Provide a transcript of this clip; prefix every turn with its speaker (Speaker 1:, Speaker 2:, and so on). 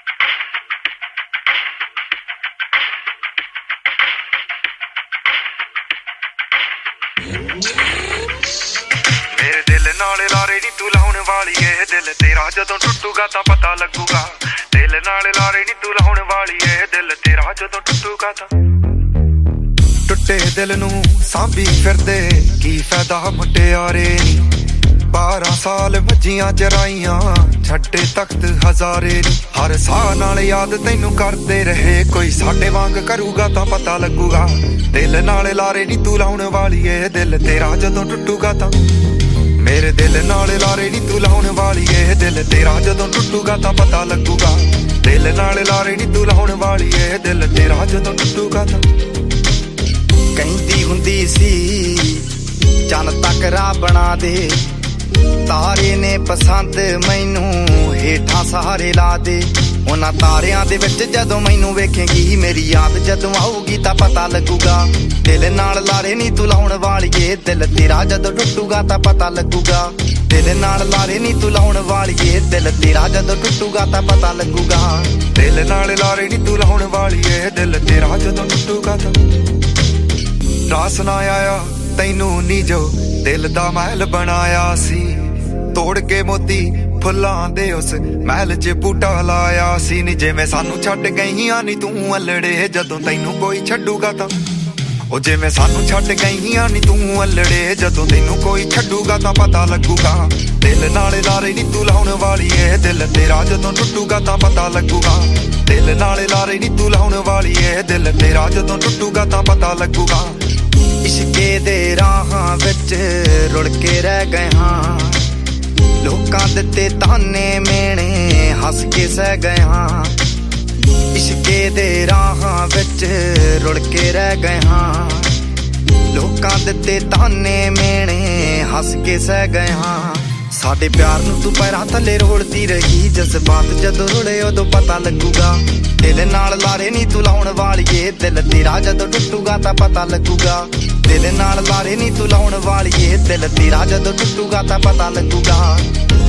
Speaker 1: ਮੇਰੇ ਦਿਲ ਨਾਲ ਲਾਰੇ ਨੀ ਤੂੰ ਲਾਉਣ ਵਾਲੀ ਏ, ਦਿਲ ਤੇਰਾ ਜਦੋਂ ਟੁੱਟੂਗਾ ਤਾਂ ਪਤਾ ਲੱਗੂਗਾ। ਦਿਲ ਨਾਲ ਲਾਰੇ ਨੀ ਤੂੰ ਲਾਉਣ ਵਾਲੀ ਏ, ਦਿਲ ਤੇਰਾ ਜਦੋਂ ਟੁੱਟੂਗਾ ਤਾਂ। ਟੁੱਟੇ ਦਿਲ ਨੂੰ ਸਾਂਭੀ ਫਿਰਦੇ ਕੀ ਫਾਇਦਾ ਮੁਟਿਆਰੇ ਨੀ। 12 ਸਾਲ ਵੱਜੀਆਂ ਜਰਾਈਆਂ ਛੱਡੇ ਤਖਤ ਹਜ਼ਾਰੇ ਨੀ। ਹਰ ਸਾਹ ਨਾਲ ਯਾਦ ਤੈਨੂੰ ਕਰਦੇ ਰਹੇ, ਕੋਈ ਸਾਡੇ ਵਾਂਗ ਕਰੂਗਾ ਤਾਂ ਪਤਾ ਲੱਗੂਗਾ। ਦਿਲ ਨਾਲ ਲਾਰੇ ਨੀ ਤੂੰ ਲਾਉਣ ਵਾਲੀ ਏ, ਦਿਲ ਤੇਰਾ ਜਦੋਂ ਟੁੱਟੂਗਾ ਤਾਂ। ਮੇਰੇ ਦਿਲ ਨਾਲ ਲਾਰੇ ਨੀ ਤੂੰ ਲਾਉਣ ਵਾਲੀ ਏ, ਦਿਲ ਤੇਰਾ ਜਦੋਂ ਟੁੱਟੂਗਾ ਤਾਂ ਪਤਾ ਲੱਗੂਗਾ। ਦਿਲ ਨਾਲ ਲਾਰੇ ਨੀ ਤੂੰ ਲਾਉਣ ਵਾਲੀ ਏ, ਦਿਲ ਤੇਰਾ ਜਦੋਂ ਟੁੱਟੂਗਾ ਤਾਂ।
Speaker 2: ਕਹਿੰਦੀ ਹੁੰਦੀ ਸੀ ਚੰਨ ਤੱਕ ਰਾਹ ਬਣਾ ਦੇ, ਤਾਰੇ ਨੇ ਪਸੰਦ ਮੈਨੂੰ ਹੇਠਾਂ ਸਹਾਰੇ ਲਾ ਦੇ। ਉਹਨਾਂ ਤਾਰਿਆਂ ਦੇ ਵਿੱਚ ਜਦੋਂ ਮੈਨੂੰ ਵੇਖੇਂਗੀ, ਮੇਰੀ ਯਾਦ ਜਦੋਂ ਆਊਗੀ ਤਾਂ ਪਤਾ ਲੱਗੂਗਾ। ਦਿਲ ਨਾਲ ਲਾਰੇ ਨੀ ਤੂੰ ਲਾਉਣ ਵਾਲੀਏ, ਦਿਲ ਤੇਰਾ ਜਦੋਂ ਟੁੱਟੂਗਾ ਤਾਂ ਪਤਾ ਲੱਗੂਗਾ। ਦਿਲ ਨਾਲ ਲਾਰੇ ਨੀ ਤੂੰ ਲਾਉਣ ਵਾਲੀਏ, ਦਿਲ ਤੇਰਾ ਜਦੋਂ ਟੁੱਟੂਗਾ ਤਾਂ ਪਤਾ ਲੱਗੂਗਾ।
Speaker 1: ਦਿਲ ਨਾਲ ਲਾਰੇ ਨੀ ਤੂੰ ਲਾਉਣ ਵਾਲੀਏ, ਦਿਲ ਤੇਰਾ ਜਦੋਂ ਟੁੱਟੂਗਾ ਤਾਂ। ਰਾਸ ਨਾ ਆਇਆ ਤੈਨੂੰ ਨੀ ਜੋ ਦਿਲ ਦਾ ਮਹਿਲ ਬਣਾਇਆ ਸੀ, ਤੋੜ ਕੇ ਮੋਤੀ ਫੁੱਲਾਂ ਦੇ ਉਸ ਮਹਿਲ 'ਚ ਬੂਟਾ ਲਾਇਆ ਸੀ ਨੀ। ਜਿਵੇਂ ਸਾਨੂੰ ਛੱਡ ਗਈਆਂ ਨੀ ਤੂੰ ਅਲੜੇ, ਜਦੋਂ ਤੈਨੂੰ ਕੋਈ ਛੱਡੂਗਾ ਤਾਂ। ਉਹ ਜਿਵੇਂ ਸਾਨੂੰ ਛੱਡ ਗਈਆਂ ਨੀ ਤੂੰ ਅਲੜੇ, ਜਦੋਂ ਤੈਨੂੰ ਕੋਈ ਛੱਡੂਗਾ ਤਾਂ ਪਤਾ ਲੱਗੂਗਾ। ਦਿਲ ਨਾਲ ਲਾਰੇ ਨੀ ਤੂੰ ਲਾਉਣ ਵਾਲੀ ਏ, ਦਿਲ ਤੇਰਾ ਜਦੋਂ ਟੁੱਟੂਗਾ ਤਾਂ ਪਤਾ ਲੱਗੂਗਾ। ਦਿਲ ਨਾਲ ਲਾਰੇ ਨੀ ਤੂੰ ਲਾਉਣ ਵਾਲੀ ਏ, ਦਿਲ ਤੇਰਾ ਜਦੋਂ ਟੁੱਟੂਗਾ ਤਾਂ ਪਤਾ ਲੱਗੂਗਾ।
Speaker 2: ਇਸ਼ਕੇ ਦੇ ਰਾਹਾਂ ਵਿੱਚ ਰੁੜ ਕੇ ਰਹਿ ਗਏ ਹਾਂ, ਲੋਕਾਂ ਦਿੱਤੇ ਤਾਨੇ ਮੇਣੇ ਹੱਸ ਕੇ ਸਹਿ ਗਏ ਹਾਂ। ਇਸ਼ਕੇ ਦੇ ਰਾਹਾਂ ਵਿੱਚ ਰੁੜ ਕੇ ਰਹਿ ਗਏ ਹਾਂ, ਲੋਕਾਂ ਦਿੱਤੇ ਤਾਨੇ ਮੇਣੇ ਹੱਸ ਕੇ ਸਹਿ ਗਏ ਹਾਂ। ਸਾਡੇ ਪਿਆਰ ਨੂੰ ਤੂੰ ਪੈਰਾਂ ਥੱਲੇ ਰੋਲਦੀ ਰਹੀ, ਜਜ਼ਬਾਤ ਜਦੋਂ ਰੁੜੇ ਉਦੋਂ ਪਤਾ ਲੱਗੂਗਾ। ਦਿਲ ਨਾਲ ਲਾਰੇ ਨੀ ਤੂੰ ਲਾਉਣ ਵਾਲੀਏ, ਦਿਲ ਤੇਰਾ ਜਦੋਂ ਟੁੱਟੂਗਾ ਤਾਂ ਪਤਾ ਲੱਗੂਗਾ। ਦਿਲ ਨਾਲ ਲਾਰੇ ਨੀ ਤੂੰ ਲਾਉਣ ਵਾਲੀਏ, ਦਿਲ ਤੇਰਾ ਜਦੋਂ ਟੁੱਟੂਗਾ ਤਾਂ ਪਤਾ ਲੱਗੂਗਾ।